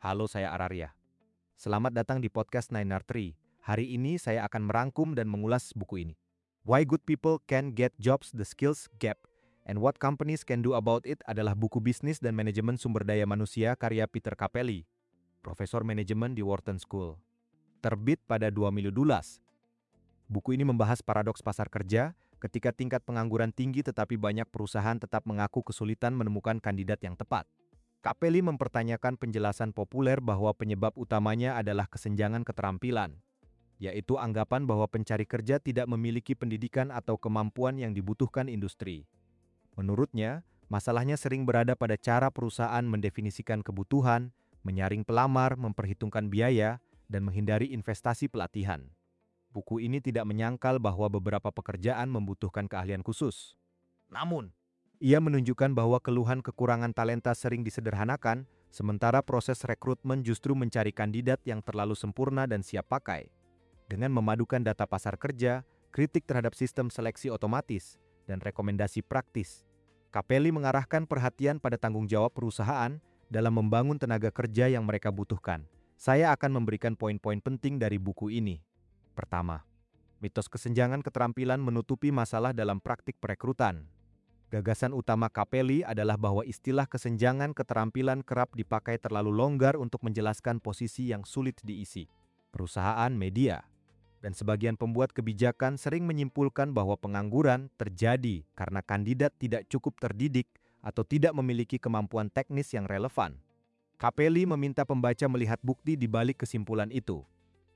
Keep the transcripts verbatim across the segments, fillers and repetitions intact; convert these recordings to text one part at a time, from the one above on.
Halo, saya Araria. Selamat datang di podcast Nine R Tree. Hari ini saya akan merangkum dan mengulas buku ini. Why Good People Can Get Jobs, The Skills Gap, and What Companies Can Do About It adalah buku bisnis dan manajemen sumber daya manusia karya Peter Capelli, Profesor Manajemen di Wharton School. Terbit pada dua Mei dua ribu dua belas. Buku ini membahas paradoks pasar kerja ketika tingkat pengangguran tinggi tetapi banyak perusahaan tetap mengaku kesulitan menemukan kandidat yang tepat. Capelli mempertanyakan penjelasan populer bahwa penyebab utamanya adalah kesenjangan keterampilan, yaitu anggapan bahwa pencari kerja tidak memiliki pendidikan atau kemampuan yang dibutuhkan industri. Menurutnya, masalahnya sering berada pada cara perusahaan mendefinisikan kebutuhan, menyaring pelamar, memperhitungkan biaya, dan menghindari investasi pelatihan. Buku ini tidak menyangkal bahwa beberapa pekerjaan membutuhkan keahlian khusus. Namun, ia menunjukkan bahwa keluhan kekurangan talenta sering disederhanakan, sementara proses rekrutmen justru mencari kandidat yang terlalu sempurna dan siap pakai. Dengan memadukan data pasar kerja, kritik terhadap sistem seleksi otomatis, dan rekomendasi praktis, Capelli mengarahkan perhatian pada tanggung jawab perusahaan dalam membangun tenaga kerja yang mereka butuhkan. Saya akan memberikan poin-poin penting dari buku ini. Pertama, mitos kesenjangan keterampilan menutupi masalah dalam praktik perekrutan. Gagasan utama Capelli adalah bahwa istilah kesenjangan keterampilan kerap dipakai terlalu longgar untuk menjelaskan posisi yang sulit diisi. Perusahaan, media, dan sebagian pembuat kebijakan sering menyimpulkan bahwa pengangguran terjadi karena kandidat tidak cukup terdidik atau tidak memiliki kemampuan teknis yang relevan. Capelli meminta pembaca melihat bukti di balik kesimpulan itu.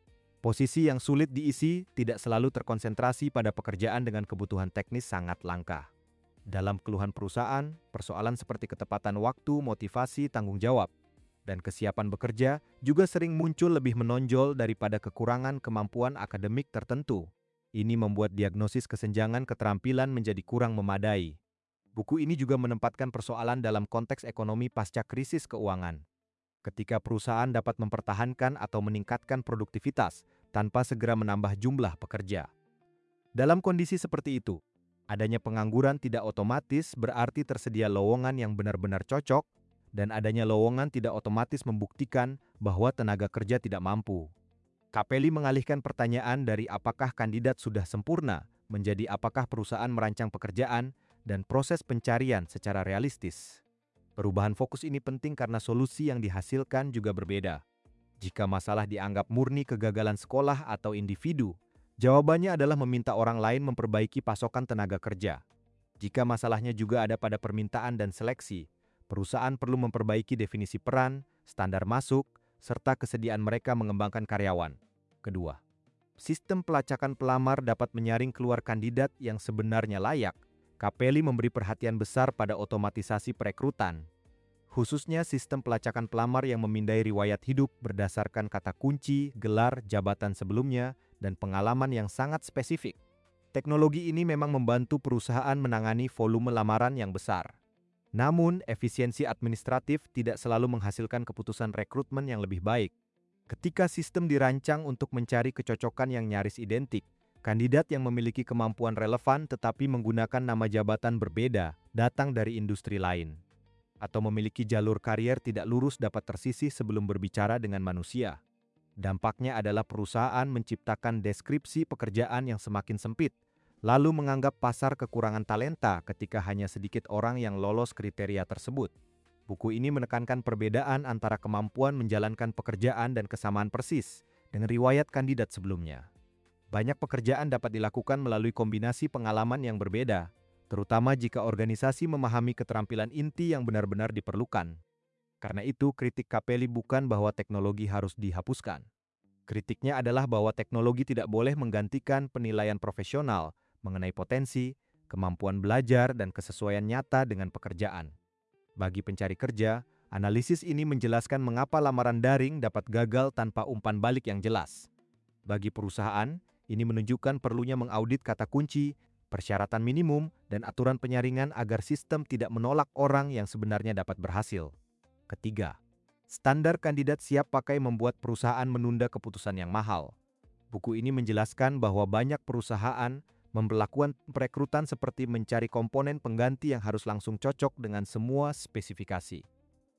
Posisi yang sulit diisi tidak selalu terkonsentrasi pada pekerjaan dengan kebutuhan teknis sangat langka. Dalam keluhan perusahaan, persoalan seperti ketepatan waktu, motivasi, tanggung jawab, dan kesiapan bekerja juga sering muncul lebih menonjol daripada kekurangan kemampuan akademik tertentu. Ini membuat diagnosis kesenjangan keterampilan menjadi kurang memadai. Buku ini juga menempatkan persoalan dalam konteks ekonomi pasca krisis keuangan. Ketika perusahaan dapat mempertahankan atau meningkatkan produktivitas tanpa segera menambah jumlah pekerja. Dalam kondisi seperti itu, adanya pengangguran tidak otomatis berarti tersedia lowongan yang benar-benar cocok, dan adanya lowongan tidak otomatis membuktikan bahwa tenaga kerja tidak mampu. Capelli mengalihkan pertanyaan dari apakah kandidat sudah sempurna menjadi apakah perusahaan merancang pekerjaan dan proses pencarian secara realistis. Perubahan fokus ini penting karena solusi yang dihasilkan juga berbeda. Jika masalah dianggap murni kegagalan sekolah atau individu, jawabannya adalah meminta orang lain memperbaiki pasokan tenaga kerja. Jika masalahnya juga ada pada permintaan dan seleksi, perusahaan perlu memperbaiki definisi peran, standar masuk, serta kesediaan mereka mengembangkan karyawan. Kedua, sistem pelacakan pelamar dapat menyaring keluar kandidat yang sebenarnya layak. Capelli memberi perhatian besar pada otomatisasi perekrutan, khususnya sistem pelacakan pelamar yang memindai riwayat hidup berdasarkan kata kunci, gelar, jabatan sebelumnya, dan pengalaman yang sangat spesifik. Teknologi ini memang membantu perusahaan menangani volume lamaran yang besar. Namun, efisiensi administratif tidak selalu menghasilkan keputusan rekrutmen yang lebih baik. Ketika sistem dirancang untuk mencari kecocokan yang nyaris identik, kandidat yang memiliki kemampuan relevan tetapi menggunakan nama jabatan berbeda datang dari industri lain, atau memiliki jalur karier tidak lurus dapat tersisih sebelum berbicara dengan manusia. Dampaknya adalah perusahaan menciptakan deskripsi pekerjaan yang semakin sempit, lalu menganggap pasar kekurangan talenta ketika hanya sedikit orang yang lolos kriteria tersebut. Buku ini menekankan perbedaan antara kemampuan menjalankan pekerjaan dan kesamaan persis dengan riwayat kandidat sebelumnya. Banyak pekerjaan dapat dilakukan melalui kombinasi pengalaman yang berbeda, terutama jika organisasi memahami keterampilan inti yang benar-benar diperlukan. Karena itu, kritik Capelli bukan bahwa teknologi harus dihapuskan. Kritiknya adalah bahwa teknologi tidak boleh menggantikan penilaian profesional mengenai potensi, kemampuan belajar, dan kesesuaian nyata dengan pekerjaan. Bagi pencari kerja, analisis ini menjelaskan mengapa lamaran daring dapat gagal tanpa umpan balik yang jelas. Bagi perusahaan, ini menunjukkan perlunya mengaudit kata kunci, persyaratan minimum, dan aturan penyaringan agar sistem tidak menolak orang yang sebenarnya dapat berhasil. Ketiga, standar kandidat siap pakai membuat perusahaan menunda keputusan yang mahal. Buku ini menjelaskan bahwa banyak perusahaan memperlakukan perekrutan seperti mencari komponen pengganti yang harus langsung cocok dengan semua spesifikasi.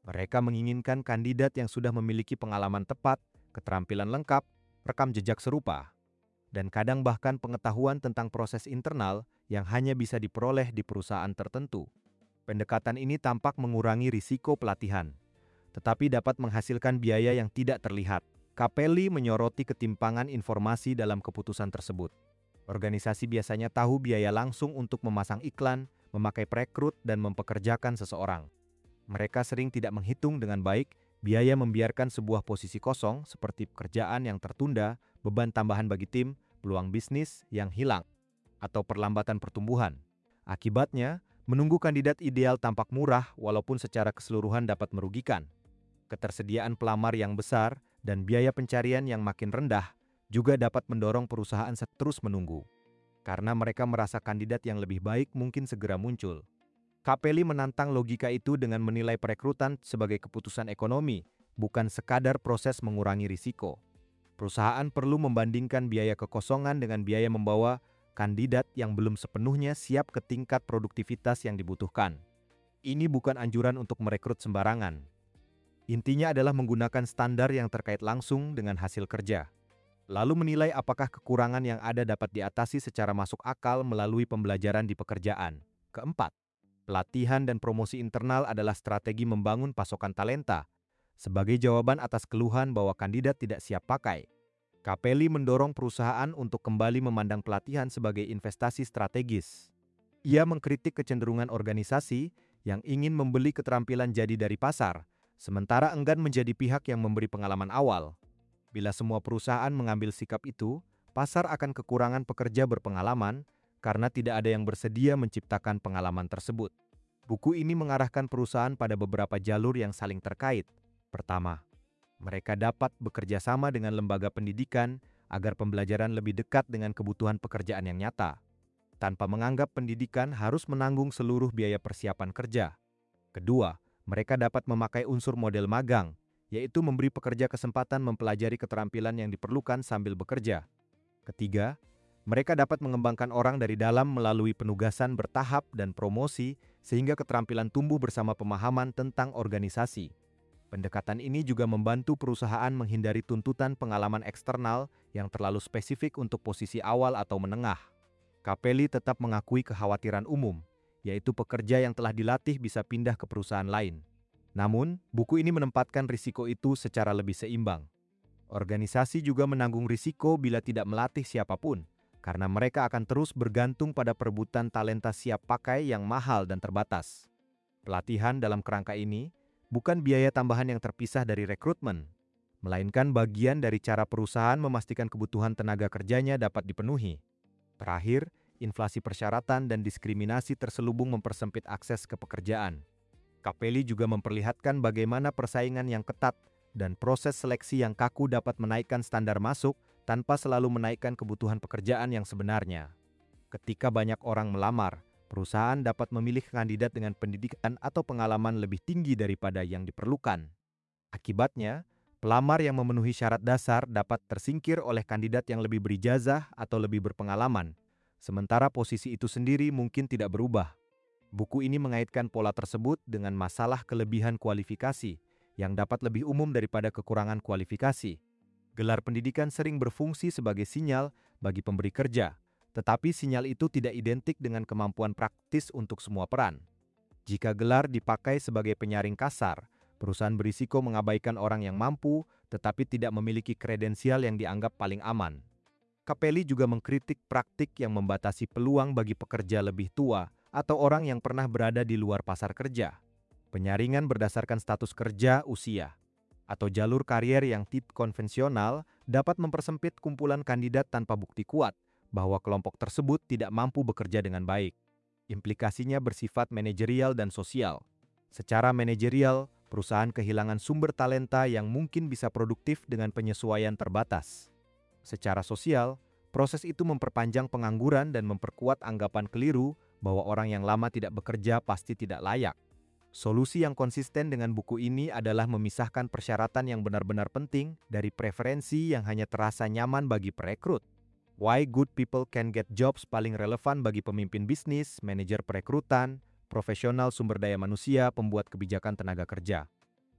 Mereka menginginkan kandidat yang sudah memiliki pengalaman tepat, keterampilan lengkap, rekam jejak serupa, dan kadang bahkan pengetahuan tentang proses internal yang hanya bisa diperoleh di perusahaan tertentu. Pendekatan ini tampak mengurangi risiko pelatihan, tetapi dapat menghasilkan biaya yang tidak terlihat. Capelli menyoroti ketimpangan informasi dalam keputusan tersebut. Organisasi biasanya tahu biaya langsung untuk memasang iklan, memakai perekrut, dan mempekerjakan seseorang. Mereka sering tidak menghitung dengan baik biaya membiarkan sebuah posisi kosong seperti pekerjaan yang tertunda, beban tambahan bagi tim, peluang bisnis yang hilang, atau perlambatan pertumbuhan. Akibatnya, menunggu kandidat ideal tampak murah walaupun secara keseluruhan dapat merugikan. Ketersediaan pelamar yang besar dan biaya pencarian yang makin rendah juga dapat mendorong perusahaan terus menunggu, karena mereka merasa kandidat yang lebih baik mungkin segera muncul. Capelli menantang logika itu dengan menilai perekrutan sebagai keputusan ekonomi, bukan sekadar proses mengurangi risiko. Perusahaan perlu membandingkan biaya kekosongan dengan biaya membawa kandidat yang belum sepenuhnya siap ke tingkat produktivitas yang dibutuhkan. Ini bukan anjuran untuk merekrut sembarangan. Intinya adalah menggunakan standar yang terkait langsung dengan hasil kerja, lalu menilai apakah kekurangan yang ada dapat diatasi secara masuk akal melalui pembelajaran di pekerjaan. Keempat, pelatihan dan promosi internal adalah strategi membangun pasokan talenta, sebagai jawaban atas keluhan bahwa kandidat tidak siap pakai. Capelli mendorong perusahaan untuk kembali memandang pelatihan sebagai investasi strategis. Ia mengkritik kecenderungan organisasi yang ingin membeli keterampilan jadi dari pasar, sementara enggan menjadi pihak yang memberi pengalaman awal. Bila semua perusahaan mengambil sikap itu, pasar akan kekurangan pekerja berpengalaman karena tidak ada yang bersedia menciptakan pengalaman tersebut. Buku ini mengarahkan perusahaan pada beberapa jalur yang saling terkait. Pertama, mereka dapat bekerja sama dengan lembaga pendidikan agar pembelajaran lebih dekat dengan kebutuhan pekerjaan yang nyata, tanpa menganggap pendidikan harus menanggung seluruh biaya persiapan kerja. Kedua, mereka dapat memakai unsur model magang, yaitu memberi pekerja kesempatan mempelajari keterampilan yang diperlukan sambil bekerja. Ketiga, mereka dapat mengembangkan orang dari dalam melalui penugasan bertahap dan promosi sehingga keterampilan tumbuh bersama pemahaman tentang organisasi. Pendekatan ini juga membantu perusahaan menghindari tuntutan pengalaman eksternal yang terlalu spesifik untuk posisi awal atau menengah. Capelli tetap mengakui kekhawatiran umum, yaitu pekerja yang telah dilatih bisa pindah ke perusahaan lain. Namun, buku ini menempatkan risiko itu secara lebih seimbang. Organisasi juga menanggung risiko bila tidak melatih siapapun, karena mereka akan terus bergantung pada perebutan talenta siap pakai yang mahal dan terbatas. Pelatihan dalam kerangka ini bukan biaya tambahan yang terpisah dari rekrutmen, melainkan bagian dari cara perusahaan memastikan kebutuhan tenaga kerjanya dapat dipenuhi. Terakhir, inflasi persyaratan dan diskriminasi terselubung mempersempit akses ke pekerjaan. Capelli juga memperlihatkan bagaimana persaingan yang ketat dan proses seleksi yang kaku dapat menaikkan standar masuk tanpa selalu menaikkan kebutuhan pekerjaan yang sebenarnya. Ketika banyak orang melamar, perusahaan dapat memilih kandidat dengan pendidikan atau pengalaman lebih tinggi daripada yang diperlukan. Akibatnya, pelamar yang memenuhi syarat dasar dapat tersingkir oleh kandidat yang lebih berijazah atau lebih berpengalaman, sementara posisi itu sendiri mungkin tidak berubah. Buku ini mengaitkan pola tersebut dengan masalah kelebihan kualifikasi yang dapat lebih umum daripada kekurangan kualifikasi. Gelar pendidikan sering berfungsi sebagai sinyal bagi pemberi kerja, tetapi sinyal itu tidak identik dengan kemampuan praktis untuk semua peran. Jika gelar dipakai sebagai penyaring kasar, perusahaan berisiko mengabaikan orang yang mampu tetapi tidak memiliki kredensial yang dianggap paling aman. Capelli juga mengkritik praktik yang membatasi peluang bagi pekerja lebih tua atau orang yang pernah berada di luar pasar kerja. Penyaringan berdasarkan status kerja, usia, atau jalur karier yang tip konvensional dapat mempersempit kumpulan kandidat tanpa bukti kuat bahwa kelompok tersebut tidak mampu bekerja dengan baik. Implikasinya bersifat manajerial dan sosial. Secara manajerial, perusahaan kehilangan sumber talenta yang mungkin bisa produktif dengan penyesuaian terbatas. Secara sosial, proses itu memperpanjang pengangguran dan memperkuat anggapan keliru bahwa orang yang lama tidak bekerja pasti tidak layak. Solusi yang konsisten dengan buku ini adalah memisahkan persyaratan yang benar-benar penting dari preferensi yang hanya terasa nyaman bagi perekrut. Why Good People Can Get Jobs paling relevan bagi pemimpin bisnis, manajer perekrutan, profesional sumber daya manusia, pembuat kebijakan tenaga kerja.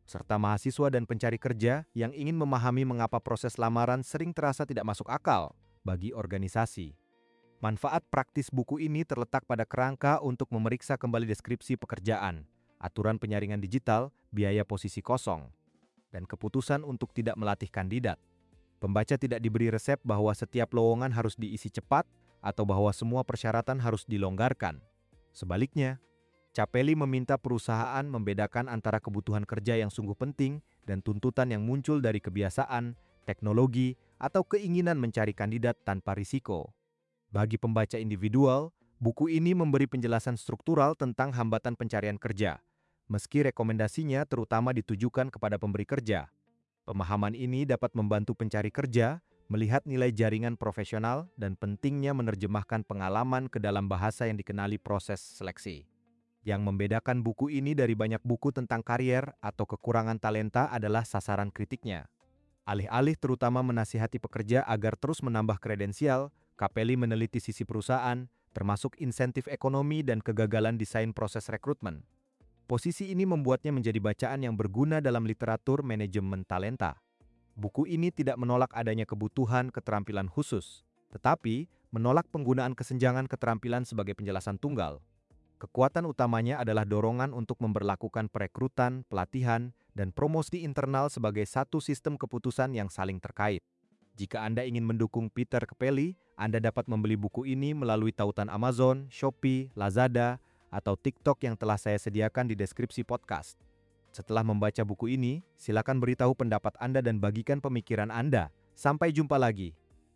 serta mahasiswa dan pencari kerja yang ingin memahami mengapa proses lamaran sering terasa tidak masuk akal bagi organisasi. Manfaat praktis buku ini terletak pada kerangka untuk memeriksa kembali deskripsi pekerjaan, aturan penyaringan digital, biaya posisi kosong, dan keputusan untuk tidak melatih kandidat. Pembaca tidak diberi resep bahwa setiap lowongan harus diisi cepat atau bahwa semua persyaratan harus dilonggarkan. Sebaliknya, Capelli meminta perusahaan membedakan antara kebutuhan kerja yang sungguh penting dan tuntutan yang muncul dari kebiasaan, teknologi, atau keinginan mencari kandidat tanpa risiko. Bagi pembaca individual, buku ini memberi penjelasan struktural tentang hambatan pencarian kerja, meski rekomendasinya terutama ditujukan kepada pemberi kerja. Pemahaman ini dapat membantu pencari kerja melihat nilai jaringan profesional dan pentingnya menerjemahkan pengalaman ke dalam bahasa yang dikenali proses seleksi. Yang membedakan buku ini dari banyak buku tentang karier atau kekurangan talenta adalah sasaran kritiknya. Alih-alih terutama menasihati pekerja agar terus menambah kredensial, Capelli meneliti sisi perusahaan, termasuk insentif ekonomi dan kegagalan desain proses rekrutmen. Posisi ini membuatnya menjadi bacaan yang berguna dalam literatur manajemen talenta. Buku ini tidak menolak adanya kebutuhan keterampilan khusus, tetapi menolak penggunaan kesenjangan keterampilan sebagai penjelasan tunggal. Kekuatan utamanya adalah dorongan untuk memberlakukan perekrutan, pelatihan, dan promosi internal sebagai satu sistem keputusan yang saling terkait. Jika Anda ingin mendukung Peter Capelli, Anda dapat membeli buku ini melalui tautan Amazon, Shopee, Lazada, atau TikTok yang telah saya sediakan di deskripsi podcast. Setelah membaca buku ini, silakan beritahu pendapat Anda dan bagikan pemikiran Anda. Sampai jumpa lagi.